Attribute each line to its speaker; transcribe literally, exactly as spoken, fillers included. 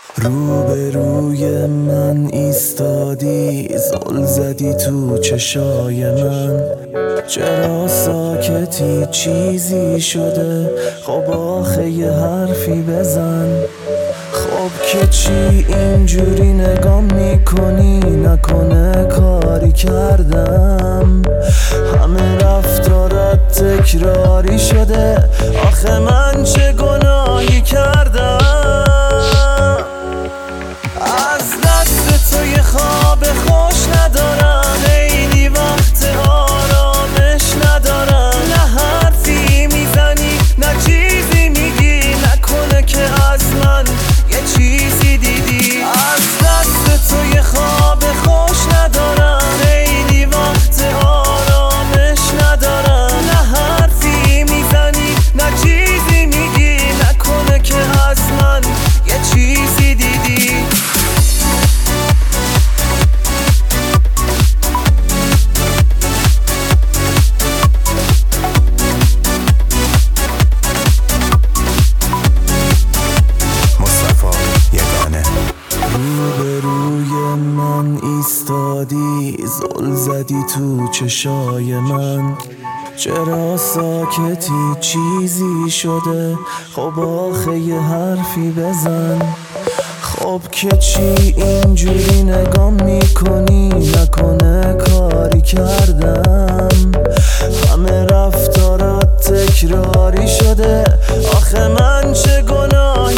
Speaker 1: روبروی من ایستادی، زل زدی تو چشای من. چرا ساکتی؟ چیزی شده؟ خب آخه یه حرفی بزن. خب که چی اینجوری نگام میکنی؟ نکنه کاری کردم؟ همه رفتارات تکراری شده، آخه من چه گناهی کردم؟ از دست تو یه خواب خوش ندارم، خیلی وقت آرامش ندارم. نه حرفی میزنی نه چیزی میگی، نکنه که از من یه چیزی دیدی. از دست تو یه خواب خوش ندارم، خیلی وقت آرامش ندارم. نه حرفی میزنی نه چیزی میگی، نکنه که از من یه چیزی دیدی. روبروی من ایستادی، زل زدی تو چشای من. چرا ساکتی؟ چیزی شده؟ خب آخه یه حرفی بزن. خب که چی اینجوری نگام میکنی؟ نکنه کاری کردم؟ همه رفتارات تکراری شده، آخه من چه گناهی